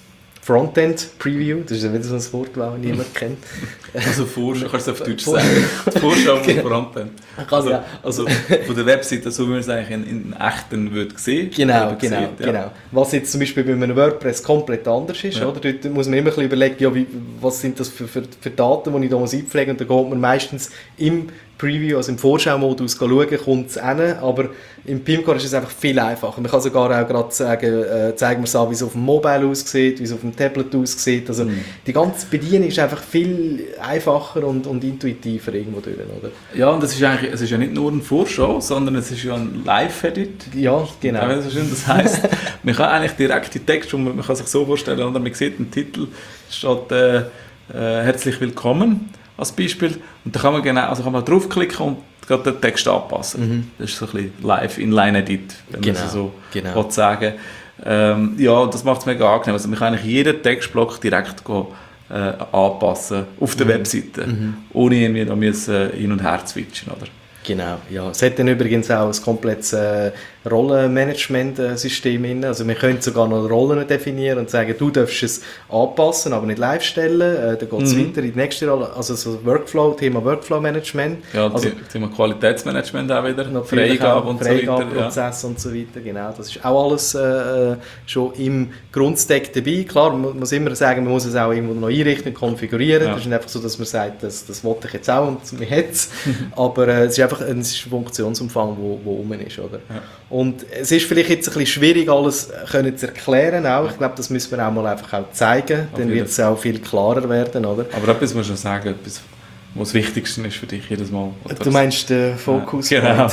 Frontend-Preview, das ist ja wieder so ein Wort, das niemand kennt. Also Vorschau, kannst du es auf Deutsch sagen? Die Vorschau von Frontend. Also von der Webseite, so wie man es eigentlich in echten würde sehen. Genau. Was jetzt zum Beispiel bei einem WordPress komplett anders ist, oder? Dort muss man immer ein bisschen überlegen, ja, was sind das für Daten, die ich da einpflegen muss. Und da geht man meistens im Preview, also im Vorschau-Modus schauen, kommt es hin, aber im PIM-Core ist es einfach viel einfacher. Man kann sogar auch gerade sagen, zeigen wir es an, wie es auf dem Mobile aussieht, wie es auf dem Tablet aussieht. Also die ganze Bedienung ist einfach viel einfacher und intuitiver irgendwo drin, oder? Ja, und es ist ja nicht nur eine Vorschau, sondern es ist ja ein Live-Edit. Ja, genau. So schön das heisst, man kann eigentlich direkt die Texte, man kann sich so vorstellen, oder man sieht den Titel, steht «Herzlich willkommen» als Beispiel, und da kann man draufklicken und gerade den Text anpassen. Das ist so ein bisschen Live-Inline-Edit, wenn man es so will sagen. Ja, das macht es mega angenehm. Also man kann eigentlich jeden Textblock direkt anpassen auf der Webseite, ohne irgendwie da hin und her zu switchen, oder? Genau, ja. Es hat dann übrigens auch ein komplettes Rollenmanagement-System drin. Also wir können sogar noch Rollen definieren und sagen, du darfst es anpassen, aber nicht live stellen. Dann geht es weiter in die nächste Rolle, also so Thema Workflow-Management. Ja, also, Thema Qualitätsmanagement auch wieder, Freigabe und so weiter. Prozess und so weiter, genau. Das ist auch alles schon im Grundstack dabei. Klar, man muss immer sagen, man muss es auch irgendwo noch einrichten und konfigurieren. Das ist nicht einfach so, dass man sagt, das wollte ich jetzt auch und man hat es. Aber es ist einfach ein Funktionsumfang, der rum ist, oder? Ja. Und es ist vielleicht jetzt ein bisschen schwierig, alles können zu erklären auch. Ich glaube, das müssen wir auch mal einfach auch zeigen. Dann wird es auch viel klarer werden, oder? Aber etwas musst du sagen, etwas, was das Wichtigste ist für dich jedes Mal. Du meinst den Fokus? Ja, genau.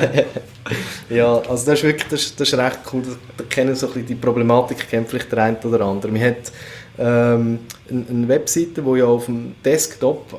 Ja, also das ist wirklich das ist recht cool. Da kennen so ein bisschen die Problematik, kennt vielleicht der eine oder andere. Man hat eine Webseite, die ja auf dem Desktop,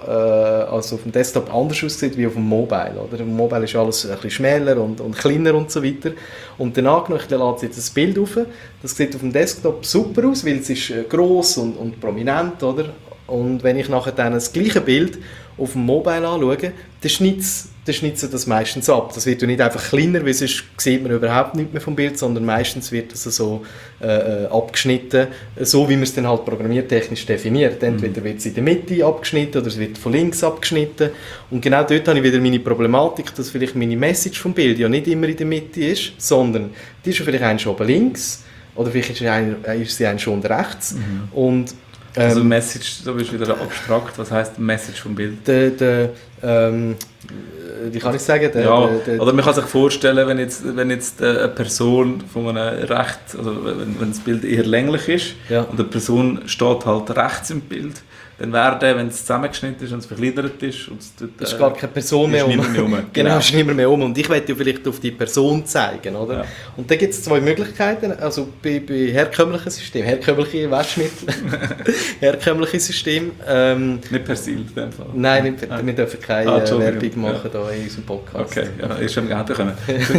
anders aussieht wie auf dem Mobile. Oder? Auf dem Mobile ist alles ein bisschen schmäler und kleiner und so weiter. Und dann angenommen, ich lade jetzt ein Bild auf. Das sieht auf dem Desktop super aus, weil es ist gross und prominent, oder? Und wenn ich nachher dann das gleiche Bild auf dem Mobile anschaue, dann schnitzt das meistens ab. Das wird ja nicht einfach kleiner, weil sonst sieht man überhaupt nicht mehr vom Bild, sondern meistens wird das so abgeschnitten, so wie man es dann halt programmiertechnisch definiert. Entweder wird es in der Mitte abgeschnitten oder es wird von links abgeschnitten. Und genau dort habe ich wieder meine Problematik, dass vielleicht meine Message vom Bild ja nicht immer in der Mitte ist, sondern die ist ja vielleicht schon oben links oder vielleicht ist sie schon rechts. Und also Message, da bist du wieder abstrakt. Was heisst Message vom Bild? Wie kann ich sagen? Oder man kann sich vorstellen, wenn jetzt eine Person von einem rechts, also wenn das Bild eher länglich ist und eine Person steht halt rechts im Bild, dann wäre der, wenn es zusammengeschnitten ist und es verkleinert ist, und es ist gar keine Person mehr Genau, ist niemand mehr und ich möchte ja vielleicht auf die Person zeigen, oder? Ja. Und da gibt es zwei Möglichkeiten, also bei herkömmlichen Systemen, herkömmliche Waschmittel, herkömmliche System. Nicht Persil in dem Fall? Nein, wir dürfen keine Werbung machen da in unserem Podcast. Okay, ja, ist schon Geld bekommen.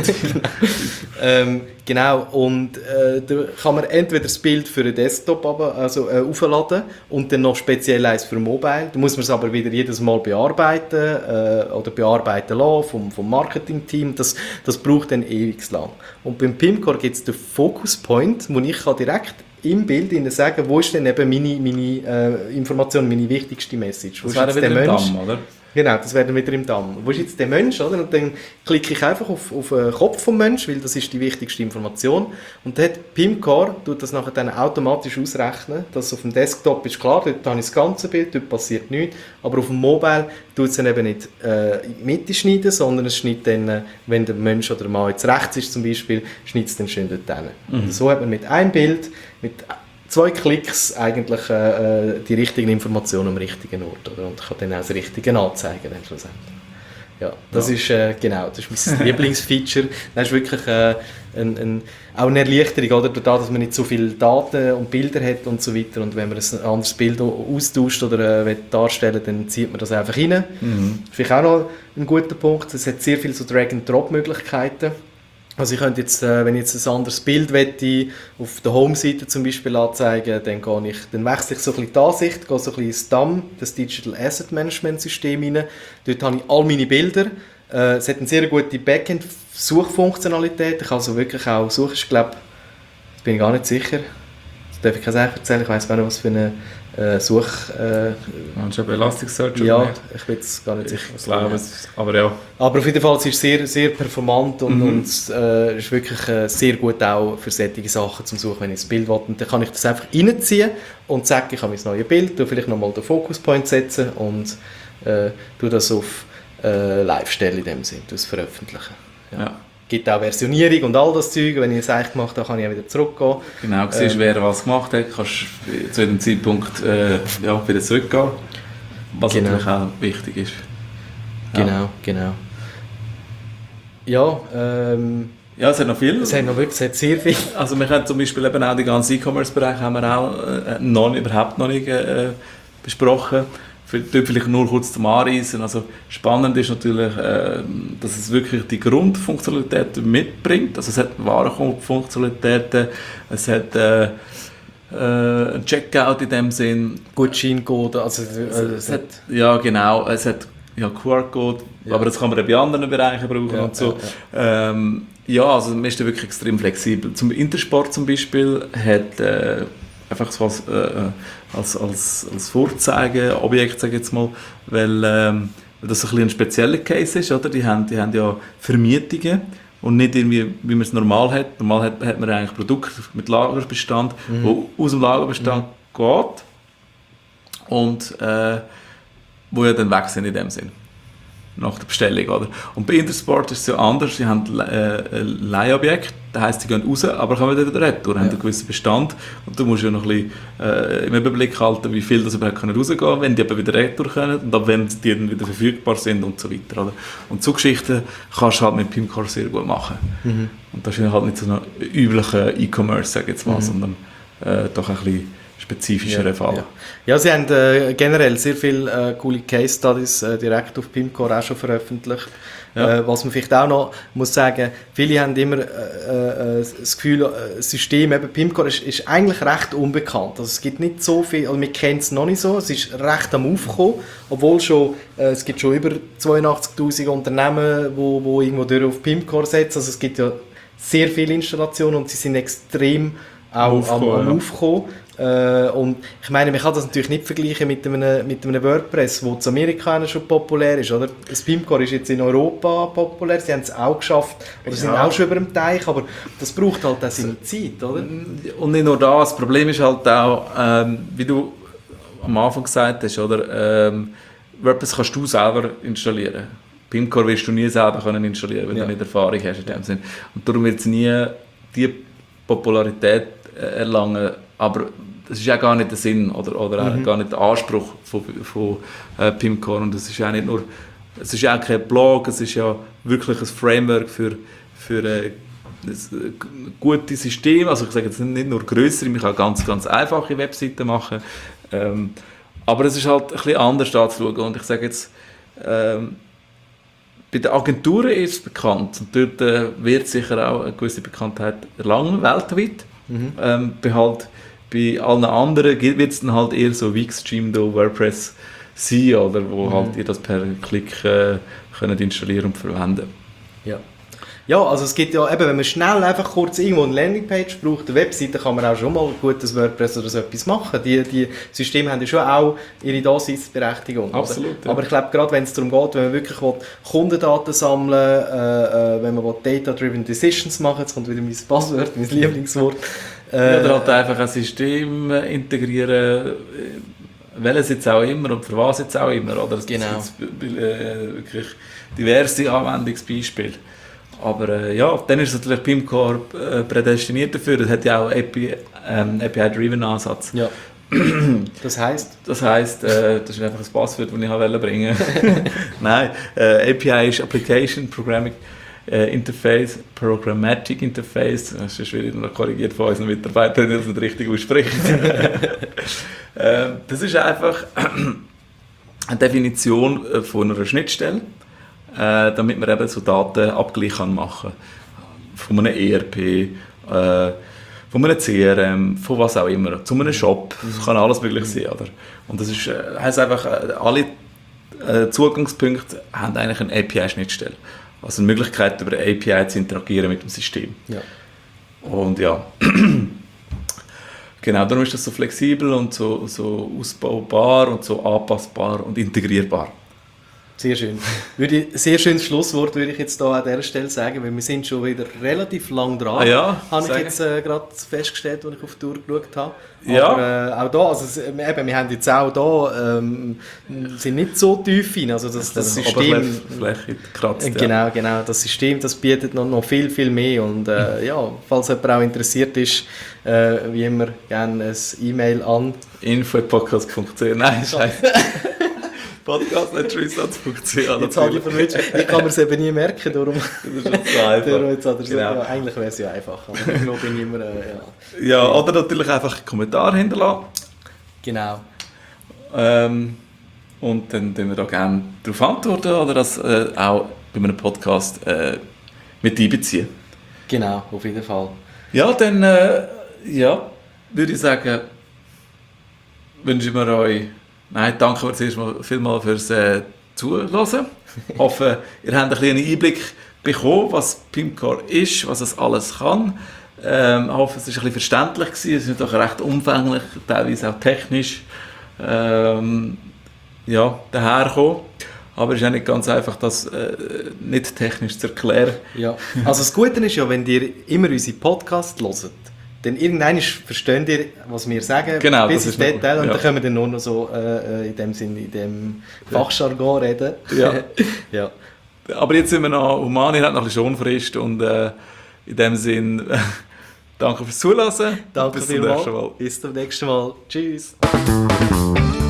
Genau, und da kann man entweder das Bild für einen Desktop aufladen und dann noch speziell eins für Mobile. Da muss man es aber wieder jedes Mal bearbeiten oder bearbeiten lassen vom Marketing-Team. Das braucht dann ewig lang. Und beim PIM-Core gibt es den Focus Point, wo ich direkt im Bild sagen, wo ist denn eben meine Information, meine wichtigste Message. Wo das wäre wieder der Mensch? Damm, oder? Genau, das wäre dann wieder im Damm. Wo ist jetzt der Mensch? Oder? Und dann klicke ich einfach auf den Kopf vom Menschen, weil das ist die wichtigste Information. Und dann hat PIM-Core das nachher dann automatisch ausrechnen, dass auf dem Desktop ist klar, dort habe ich das ganze Bild, dort passiert nichts. Aber auf dem Mobile tut es dann eben nicht in die Mitte schneiden, sondern es schneidet dann, wenn der Mensch oder der Mann jetzt rechts ist zum Beispiel, schneidet es dann schön dort hin. Und so hat man mit einem Bild, mit 2 Klicks eigentlich die richtigen Informationen am richtigen Ort, oder? Und kann dann auch das Richtige anzeigen dann schlussendlich. Ja, das ist das ist mein Lieblingsfeature. Das ist wirklich auch eine Erleichterung, oder? Dadurch, dass man nicht so viele Daten und Bilder hat und so weiter. Und wenn man ein anderes Bild austauscht oder darstellen will, dann zieht man das einfach rein. Das ist vielleicht auch noch ein guter Punkt. Es hat sehr viele so Drag-and-Drop-Möglichkeiten. Also ich könnte jetzt, wenn ich jetzt ein anderes Bild möchte, auf der Home-Seite zum Beispiel anzeigen, dann wechsle ich so ein bisschen die Ansicht, gehe so ein bisschen ins DAM, das Digital Asset Management System rein. Dort habe ich all meine Bilder. Es hat eine sehr gute Backend-Suchfunktionalität. Ich kann also wirklich auch suchen. Ich glaube, jetzt bin ich gar nicht sicher. darf ich keine Sache erzählen, ich weiss gar nicht, was für eine Such... Meinst du eben Elasticsearch oder ja, nicht? ich bin jetzt gar nicht sicher. Ich glaube es, aber ja. Aber auf jeden Fall, es ist sehr, sehr performant und es ist wirklich sehr gut auch für solche Sachen zum Suchen, wenn ich das Bild will. Und dann kann ich das einfach reinziehen und sagen, ich habe mein neues Bild, tu vielleicht nochmal den Focus-Point setzen und tu das auf live stellen in dem Sinn, das veröffentlichen. Ja. Gibt auch Versionierung und all das Zeug. Wenn ich es eigentlich gemacht habe, kann ich auch wieder zurückgehen. Genau, siehst, wer was gemacht hat, kannst zu jedem Zeitpunkt wieder zurückgehen. Was natürlich auch wichtig ist. Ja. Genau. Ja, ja, es hat noch viel. es hat sehr viel. Also wir können zum Beispiel eben auch den ganzen E-Commerce-Bereich haben wir auch überhaupt noch nicht besprochen. Vielleicht nur kurz zum Anreißen. Also spannend ist natürlich, dass es wirklich die Grundfunktionalitäten mitbringt. Also es hat Warenfunktionalitäten, es hat ein Checkout in dem Sinn. Gutscheincode, also es hat, ja genau, es hat QR-Code, aber das kann man bei anderen Bereichen brauchen und so. Ja, also man ist da wirklich extrem flexibel. Zum Intersport zum Beispiel hat einfach so als Vorzeigeobjekt, sage ich jetzt mal, weil das ein spezieller Case ist, oder? Die haben ja Vermietungen und nicht irgendwie, wie man es normal hat. Normal hat man eigentlich Produkte mit Lagerbestand, wo aus dem Lagerbestand geht und wo ja dann weg sind in dem Sinn. Nach der Bestellung, oder? Und bei Intersport ist es ja anders. Sie haben ein Leihobjekt, das heisst, sie gehen raus, aber kommen wieder retour, haben einen gewissen Bestand und du musst ja noch ein bisschen im Überblick halten, wie viel das überhaupt rausgehen können, wenn die eben wieder retour können und ab wenn die dann wieder verfügbar sind und so weiter, oder? Und so Geschichten kannst du halt mit Pimcore sehr gut machen. Und das ist halt nicht so ein üblicher E-Commerce, sage ich jetzt mal, sondern doch ein bisschen spezifischer Fall. Ja, sie haben generell sehr viele coole Case Studies direkt auf Pimcore auch schon veröffentlicht. Was man vielleicht auch noch muss sagen, viele haben immer das Gefühl, das System, eben Pimcore ist eigentlich recht unbekannt. Also es gibt nicht so viel, also wir kennen es noch nicht so, es ist recht am Aufkommen, obwohl es gibt schon über 82'000 Unternehmen, wo irgendwo durch auf Pimcore setzen. Also es gibt ja sehr viele Installationen und sie sind extrem auch am Aufkommen. Und ich meine, man kann das natürlich nicht vergleichen mit einem WordPress, wo in Amerika schon populär ist, oder? Das Pimcore ist jetzt in Europa populär, sie haben es auch geschafft, oder sind auch schon über dem Teich, aber das braucht halt auch seine Zeit, oder? Und nicht nur das, das Problem ist halt auch, wie du am Anfang gesagt hast, oder? WordPress kannst du selber installieren. Pimcore wirst du nie selber können installieren, wenn du nicht Erfahrung hast in dem Sinn. Und darum wird es nie die Popularität erlangen, aber das ist ja gar nicht der Sinn oder auch gar nicht der Anspruch von Pimcore. Und es ist ja nicht nur, es ist ja auch kein Blog, es ist ja wirklich ein Framework für ein gutes System. Also ich sage jetzt nicht nur grössere, man kann ganz, ganz einfache Webseiten machen, aber es ist halt ein bisschen anders anzuschauen. Und ich sage jetzt, bei den Agenturen ist es bekannt und dort wird sicher auch eine gewisse Bekanntheit erlangen, weltweit. Bei allen anderen wird es dann halt eher so Wix, Jimdo, WordPress sein, oder wo halt ihr das per Klick könnt installieren und verwenden. Ja, also es gibt ja eben, wenn man schnell einfach kurz irgendwo eine Landingpage braucht, eine Webseite, kann man auch schon mal gutes WordPress oder so etwas machen. Die Systeme haben ja schon auch ihre Daseinsberechtigung. Absolut. Ja. Aber ich glaube, gerade wenn es darum geht, wenn man wirklich Kundendaten sammeln will, wenn man Data-Driven Decisions machen, jetzt kommt wieder mein Passwort, mein Lieblingswort. Oder halt einfach ein System integrieren, welches jetzt auch immer und für was jetzt auch immer. Oder? Es gibt wirklich diverse Anwendungsbeispiele. Aber dann ist natürlich Pimcore prädestiniert dafür. Das hat ja auch API-driven Ansatz. Ja. Das heisst? Das heisst, das ist einfach ein Passwort, das ich bringen wollte. Nein, API ist Application Programmatic Interface. Das ist schwierig, noch korrigiert von unseren Mitarbeitern, wenn das nicht richtig ausspricht. Das ist einfach eine Definition von einer Schnittstelle, damit man eben so Datenabgleich machen kann. Von einem ERP, von einem CRM, von was auch immer, zu einem Shop. Das kann alles möglich sein. Oder? Und das ist, heisst einfach, alle Zugangspunkte haben eigentlich eine API-Schnittstelle. Also eine Möglichkeit, über eine API zu interagieren mit dem System. Ja. Und ja. Genau, darum ist das so flexibel und so ausbaubar und so anpassbar und integrierbar. Sehr schön. Sehr schönes Schlusswort würde ich jetzt da an dieser Stelle sagen, weil wir sind schon wieder relativ lang dran. Habe ich jetzt gerade festgestellt, als ich auf die Uhr geschaut habe. Ja. Aber auch da, also, wir haben jetzt auch da, sind nicht so tief rein. Also das System, Oberfläche kratzt. Genau. Das System, das bietet noch viel, viel mehr. Und falls jemand auch interessiert ist, wie immer gerne ein E-Mail an info@podcast.ch. Nein, scheiße. Podcast.research.ch. Jetzt habe ich verwünscht. Ich kann mir es eben nie merken, darum. Das ist so einfach. Genau. Eigentlich wäre es ja einfach. Aber ich bin immer, ja, oder natürlich einfach einen Kommentar hinterlassen. Genau. Und dann tun wir da gerne darauf antworten oder das auch bei einem Podcast mit einbeziehen. Genau, auf jeden Fall. Ja, dann würde ich sagen, wünschen wir euch. Nein, danke zuerst mal vielmals fürs Zuhören. Ich hoffe, ihr habt einen kleinen Einblick bekommen, was PIMCore ist, was es alles kann. Ich hoffe, es war ein bisschen verständlich gewesen. Es ist doch recht umfänglich, teilweise auch technisch daherkommen. Aber es ist auch nicht ganz einfach, das nicht technisch zu erklären. Ja. Also das Gute ist ja, wenn ihr immer unsere Podcasts hört, dann irgendwann versteht ihr, was wir sagen, genau, bis ins Detail, und ja. dann können wir dann nur noch so in dem Sinn, in dem Fachjargon reden. Ja. Ja. Aber jetzt sind wir noch human, ihr habt noch ein bisschen Schonfrist und in dem Sinn danke fürs Zuhören. Danke bis zum nächsten vielmals. Mal. Bis zum nächsten Mal. Tschüss.